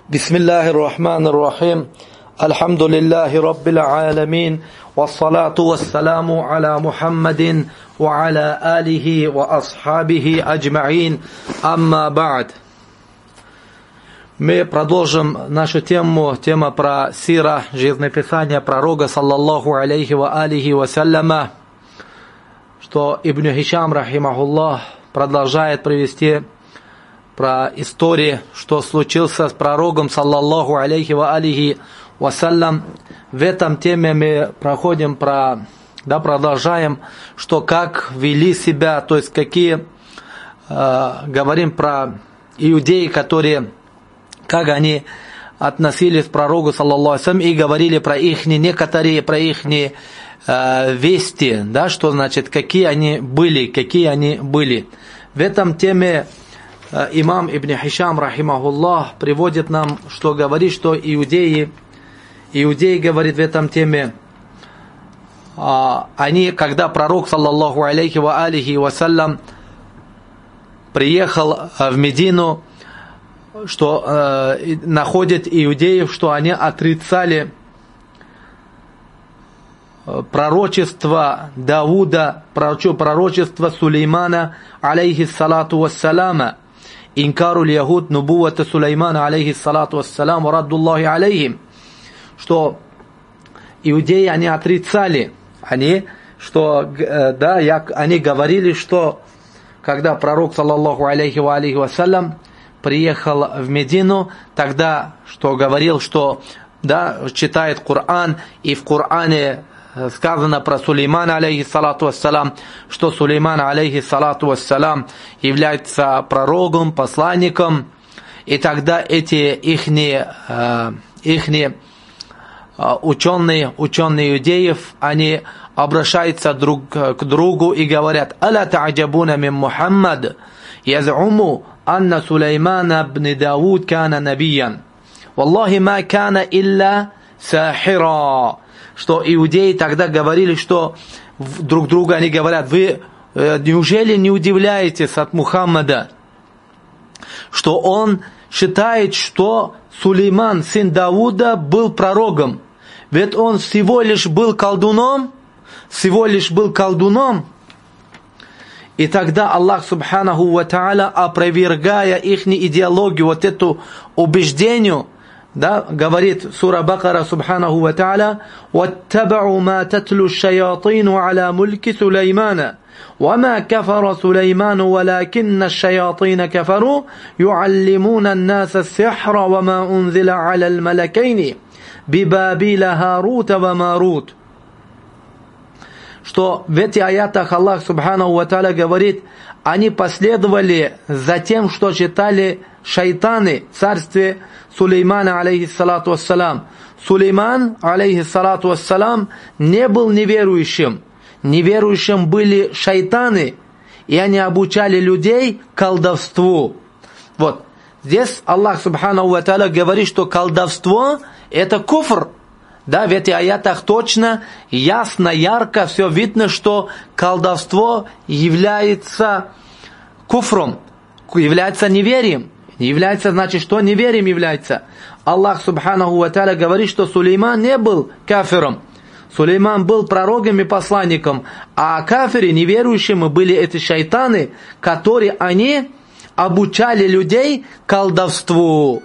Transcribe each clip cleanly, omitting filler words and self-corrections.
بسم الله الرحمن الرحيم الحمد لله رب العالمين والصلاة والسلام على محمد وعلى آله وأصحابه أجمعين أما بعد. Мы продолжим нашу тема про сира, жизнеписание пророка, саллаллаху алейхи ва алихи вассаляма, что Ибн Хишам, рахимахуллах, продолжает привести про истории, что случилось с пророком, саллаллаху алейхи ва алихи вассалям. В этом теме мы продолжаем, что как вели себя, то есть какие, говорим про иудеи, которые, как они относились к пророку, саллаллаху алейхи ва саллям, и говорили про их, некоторые про их вести, да, что значит, какие они были. В этом теме имам Ибн Хишам, рахимахуллах, приводит нам, что говорит, что иудеи говорит в этом теме, они, когда пророк, саллаллаху алейхи ва алихи вассалям, приехал в Медину, что находят иудеев, что они отрицали пророчество Давуда, пророчество Сулеймана, алейхиссалату вассаляма, инкару льяхуд нубувата Сулеймана, алейхиссалату вассалям, раддуллахи алейхим, что иудеи, они отрицали, они говорили, что когда пророк, саллаллаху алейхи ва алейхи вассалям, приехал в Медину, тогда, что говорил, что, читает Коран, и в Коране сказано про Сулеймана, алейхиссалату вассалям, что Сулейман, алейхиссалату вассалям, является пророком, посланником, и тогда эти ихние ученые иудеев, они обращаются друг к другу и говорят: «Аля та'джабуна мин Мухаммад, яз'уму анна Сулеймана бн Дауд кана набиян, валлахи ма кана илля сахира». Что иудеи тогда говорили, что друг другу они говорят: вы неужели не удивляетесь от Мухаммада, что он считает, что Сулейман, сын Давуда, был пророком? Ведь он всего лишь был колдуном. И тогда Аллах субханаху ва та'аля, опровергая их идеологию, вот эту убеждению, говорит сура Бакара субханаху ва та'аля: «Ваттабау ма татлу шаятину аля мульки Сулеймана, وما كفر سليمان ولكن الشياطين كفروا يعلمون الناس السحر وما أنزل على الملكين ببابيل هاروت وماروت». Что в этих аятах Аллах субханаху ва та'аля говорит, они последовали за тем, что читали шайтаны в царстве Сулеймана, алейхиссалату вассалам. Сулейман, алейхиссалату вассалам, не был неверующим. Неверующим были шайтаны, и они обучали людей колдовству. Вот. Здесь Аллах субханаху ва та'аля говорит, что колдовство – это куфр. В этих аятах точно, ясно, ярко все видно, что колдовство является куфром, является неверием. Является, значит, что неверием является. Аллах субханаху ва та'аля говорит, что Сулейман не был кафиром. Сулейман был пророком и посланником, а кафиры, неверующими, были эти шайтаны, которые они обучали людей колдовству.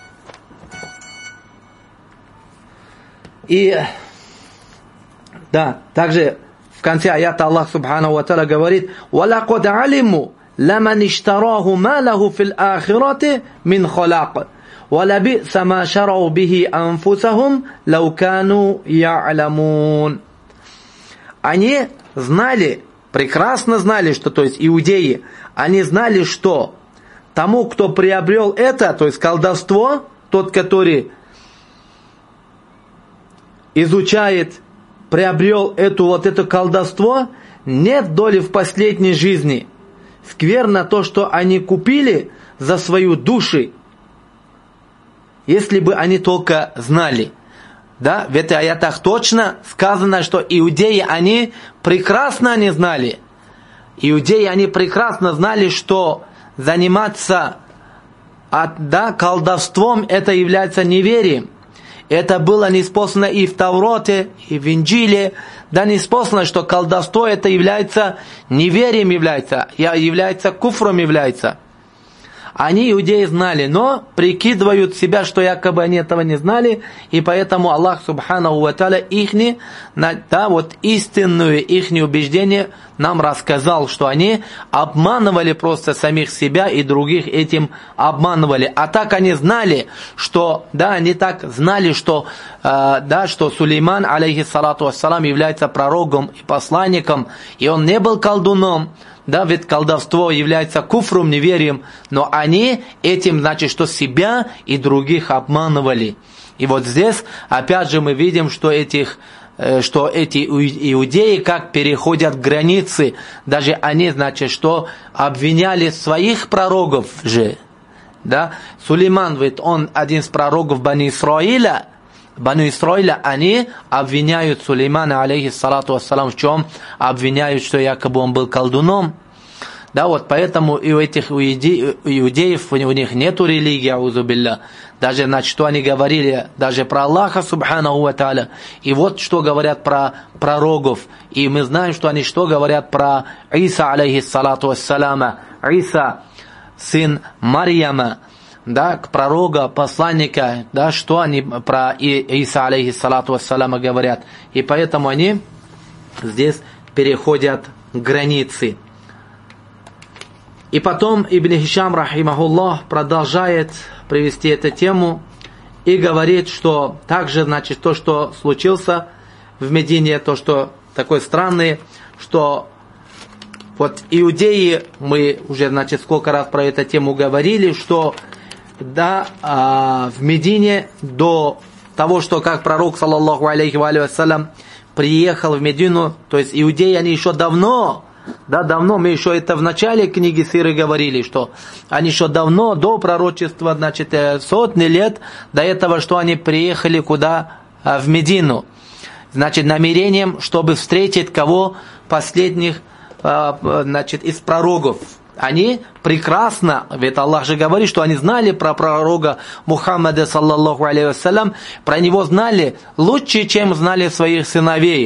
И также в конце аята Аллах субханаху ва та'аля говорит: «Валакад алиму ламан иштараху ма лаху фил ахирати мин халак, валаби'са ма шарау бихи анфусахум лау кану я'ламун». Они знали, прекрасно знали, что, то есть иудеи, они знали, что тому, кто приобрел это, то есть колдовство, тот, который изучает, приобрел это колдовство, нет доли в последней жизни. Скверно то, что они купили за свою душу, если бы они только знали. В этих аятах точно сказано, что иудеи, они прекрасно знали. Иудеи, они прекрасно знали, что заниматься колдовством это является неверием. Это было ниспослано и в Тавроте, и в Инджиле. Да, ниспослано, что колдовство это является неверием, является куфром, является. Они, иудеи, знали, но прикидывают себя, что якобы они этого не знали, и поэтому Аллах Субханаху ва Тааля истинную ихнее убеждение нам рассказал, что они обманывали просто самих себя и других этим обманывали. А так они знали, что, что Сулейман, алейхиссалату вассалам, является пророком и посланником, и он не был колдуном. Да, ведь колдовство является куфром, неверием, но они этим, что себя и других обманывали. И вот здесь, опять же, мы видим, что эти иудеи как переходят границы. Даже они, что обвиняли своих пророков же. Да? Сулейман, ведь он один из пророков Бану Исраиля, они обвиняют Сулеймана, алейхиссалату вассалам, в чем? Обвиняют, что якобы он был колдуном. Да, вот поэтому и у этих иудеев, у них нету религии, аузу билля. Даже, что они говорили, даже про Аллаха, субханаху ва тааля. И вот что говорят про пророков. И мы знаем, что они что говорят про Иса, алейхиссалату вассалама. Иса, сын Марьяма. Да, пророка, посланника, да, что они про Иса, алейхиссалату вассалама, говорят. И поэтому они здесь переходят границы. И потом Ибн Хишам, рахимахуллах, продолжает привести эту тему и говорит, что также, то, что случилось в Медине, то, что такое странное, что вот иудеи, мы уже, сколько раз про эту тему говорили, что в Медине до того, что как пророк, саллаллаху алейхи ва саллям, приехал в Медину, то есть иудеи, они еще давно, мы еще это в начале книги Сиры говорили, что они еще давно, до пророчества, сотни лет до этого, что они приехали куда? В Медину. Намерением, чтобы встретить кого? Последних, из пророков. Они прекрасно, ведь Аллах же говорит, что они знали про пророка Мухаммада, саллаллаху алейхи вассалям, про него знали лучше, чем знали своих сыновей.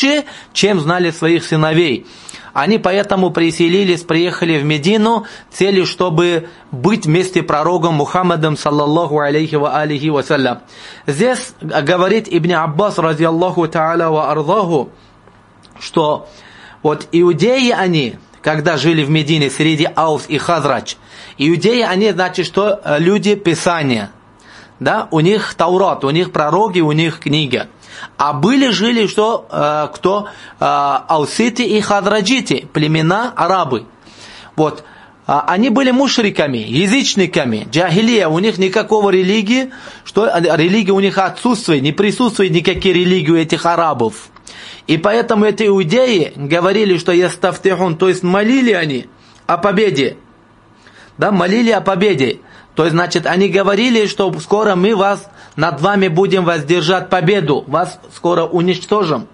Они поэтому приехали в Медину целью, чтобы быть вместе с пророком Мухаммадом, саллаллаху алейхи вассалям. Здесь говорит Ибн Аббас, радиаллаху та'аля ва ардаху, что вот иудеи они, когда жили в Медине среди Аус и Хазрач, иудеи они, что люди Писания. Да? У них Таурат, у них пророки, у них книга. А жили кто? Ауситы и Хазраджиты, племена арабы. Вот. Они были мушриками, язычниками, джахилия, у них никакого религии, религия у них отсутствует, не присутствует никакие религии у этих арабов. И поэтому эти иудеи говорили, что ястафтихун, то есть молили они о победе. Да, молили о победе. То есть, они говорили, что скоро мы над вами будем воздержать победу, вас скоро уничтожим.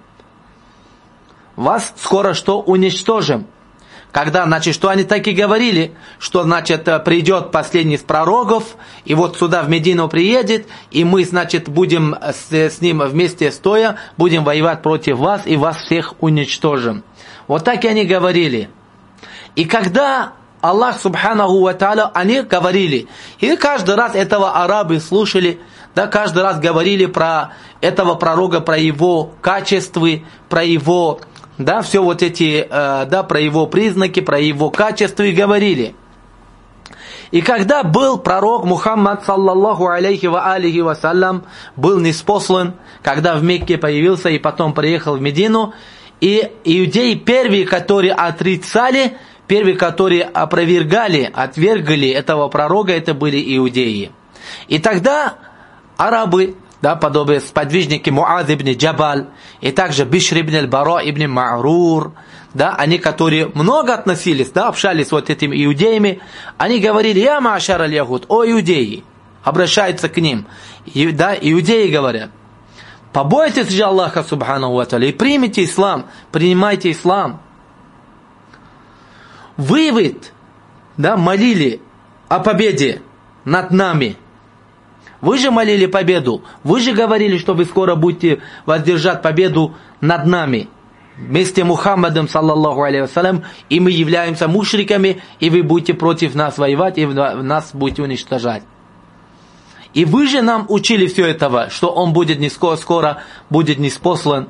Уничтожим. Когда, что они так и говорили, что, придет последний из пророков, и вот сюда в Медину приедет, и мы, будем с ним вместе стоя, будем воевать против вас, и вас всех уничтожим. Вот так и они говорили. И когда Аллах, субханаху ва тааля, они говорили, и каждый раз этого арабы слушали, да, каждый раз говорили про этого пророка, про его качества, про его... Да, все вот эти, про его признаки, про его качества и говорили. И когда был пророк Мухаммад, саллаллаху алейхи ва алихи вассалям, был ниспослан, когда в Мекке появился и потом приехал в Медину, и иудеи первые, которые отрицали, первые, которые отвергли этого пророка, это были иудеи. И тогда арабы, да, подобные сподвижники Муаз ибн Джабаль, и также Бишр ибн аль-Бара ибн Ма'рур, да, они, которые много относились, да, общались с вот этими иудеями, они говорили: «Я ма'ашар аль-Яхуд», о иудеи, обращаются к ним, да, иудеи говорят: побойтесь же Аллаха субханаху ва тааля и примите ислам, принимайте ислам. Вы, да, молили о победе над нами. Вы же молили победу. Вы же говорили, что вы скоро будете воздержать победу над нами. Вместе с Мухаммадом, саллаллаху алейхи вассалям, и мы являемся мушриками, и вы будете против нас воевать, и нас будете уничтожать. И вы же нам учили все этого, что он будет не скоро будет ниспослан.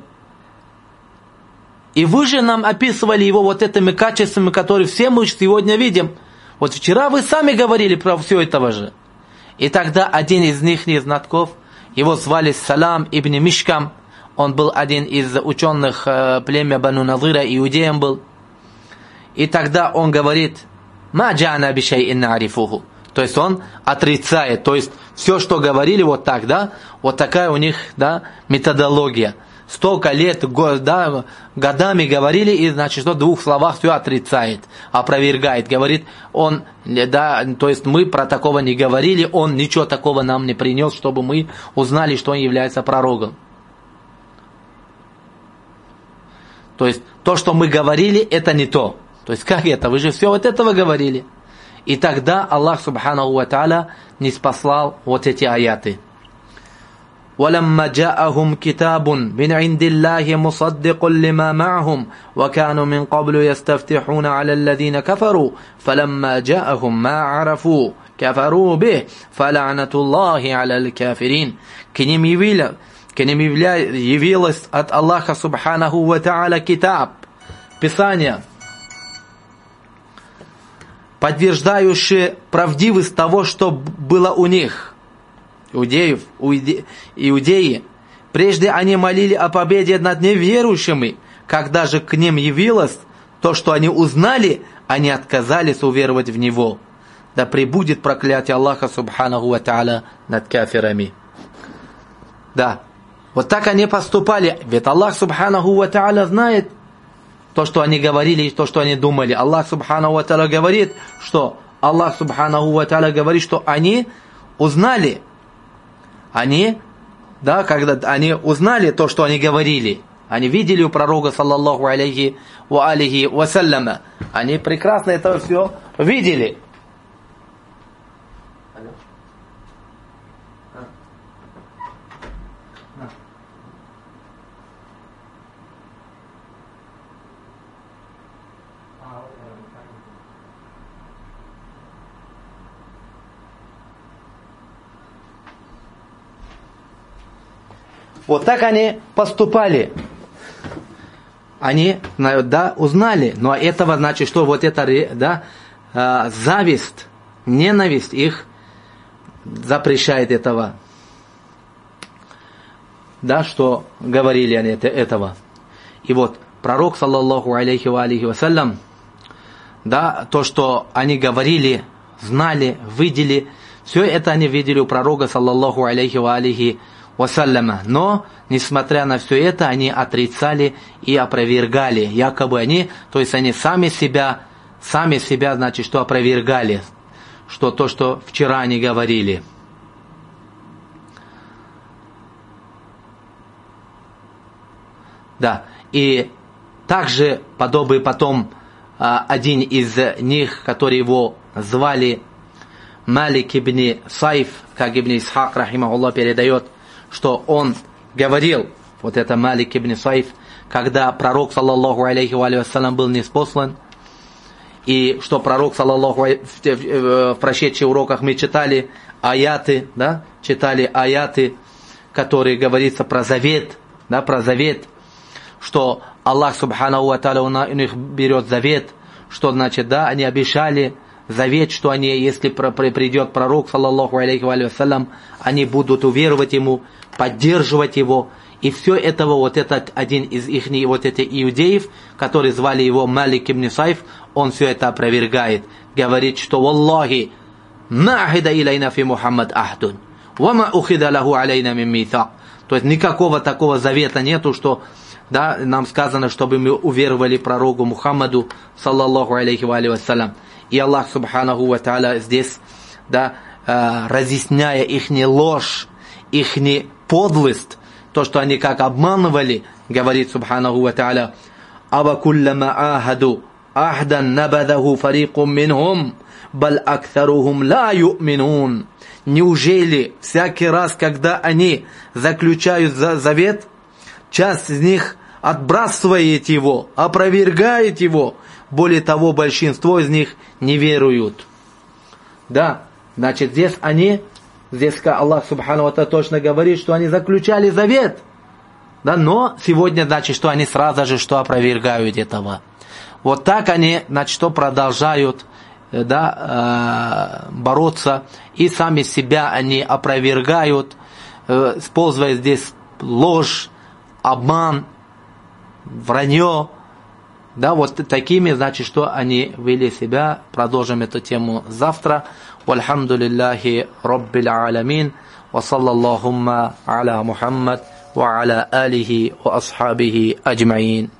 И вы же нам описывали его вот этими качествами, которые все мы сегодня видим. Вот вчера вы сами говорили про все этого же. И тогда один из них знатков, его звали Салам ибн Мишкам, он был один из ученых племя Бану Надыра, иудеем был. И тогда он говорит, «Ма джана бишай инна арифуху». То есть он отрицает, то есть все, что говорили вот так, да, вот такая у них, да, методология. Столько лет, да, годами говорили, и, значит, что в двух словах все отрицает, опровергает. Говорит, он, да, то есть мы про такого не говорили, он ничего такого нам не принес, чтобы мы узнали, что он является пророком. То есть то, что мы говорили, это не то. То есть как это? Вы же все вот этого говорили. И тогда Аллах Субханаху ва Тааля ниспослал вот эти аяты. وَلَمَّا جَاءَهُمْ كِتَابٌ مِنْ عِنْدِ اللَّهِ مُصَدِّقٌ لِمَا مَعَهُمْ وَكَانُوا مِنْ قَبْلُ يَسْتَفْتِحُونَ عَلَى الَّذِينَ كَفَرُوا فَلَمَّا جَاءَهُمْ مَا عَرَفُوا كَفَرُوا بِهِ فَلَعْنَةُ اللَّهِ عَلَى الْكَافِرِينَ. К ним явилось от Аллаха Субханаху ва Тааля китаб, Писание, подтверждающее правдивость того, что было у них, иудеи. Прежде они молили о победе над неверующими, когда же к ним явилось то, что они узнали, они отказались уверовать в Него. Да пребудет проклятие Аллаха Субханаху ва Тааля над кафирами. Да, вот так они поступали, ведь Аллах Субханаху ва Тааля знает то, что они говорили, и то, что они думали. Аллах Субханаху ва Тааля говорит, что они узнали, да, когда они узнали то, что они говорили, они видели у пророка, саллаллаху алейхи ва алихи вассаляма, они прекрасно это все видели. Вот так они поступали. Они, да, узнали, но этого значит, что вот это, да, зависть, ненависть их запрещает этого. Да, что говорили они этого. И вот пророк, саллаллаху алейхи ва алейхи вассалям, да, то, что они говорили, знали, видели, все это они видели у пророка, саллаллаху алейхи ва алейхи вассаляма. Но, несмотря на все это, они отрицали и опровергали. Якобы они, то есть они сами себя, значит, что опровергали, что то, что вчера они говорили. Да, и также подобный потом один из них, который его звали Малик ибн Сайф, как ибн Исхак, рахимахуллах, передает, что он говорил, вот это Малик ибн Сайф, когда пророк, саллаллаху алейхи ва вассалям, был ниспослан, и что пророк, саллаллаху в прошедших уроках мы читали аяты, да, которые говорится про завет, да, про завет, что Аллах Субханаху ва Тааля у них берет завет, что значит, да, они обещали завет, что они, если придет пророк, саллаллаху алейхи ва вассалям, они будут уверовать ему, поддерживать его. И все этого, вот этот один из их, вот этих иудеев, который звали его Малик ибн Сайф, он все это опровергает. Говорит, что «Валлахи, ма ахида илайна фи Мухаммад ахдун, ва ма ухида лаху алейна мин митак». То есть никакого такого завета нету, что, да, нам сказано, чтобы мы уверовали пророку Мухаммаду, саллаллаху алейхи ва вассалям. И Аллах Субханаху ва Тааля здесь, да, разъясняя их ложь, их подлость, то, что они как обманывали, говорит Субханаху ва Тааля: «Аба куллама ахаду ахдан набадаху фарикум минхум, баль актарухум ла ю'минун. Неужели всякий раз, когда они заключают завет, часть из них отбрасывает его, опровергает его, более того, большинство из них не веруют. Да, значит, здесь Аллах Субхану ва Тааля точно говорит, что они заключали завет. Да, но сегодня, значит, что они сразу же что опровергают этого. Вот так они, значит, что продолжают, да, бороться, и сами себя они опровергают, используя здесь ложь, обман, вранье. Да, вот такими, значит, что они вели себя. Продолжим эту тему завтра. Вальхамдулиллахи Раббил Аламин. Ва саллаллахумма аля Мухаммад ва аля алихи ва асхабихи аджмаин.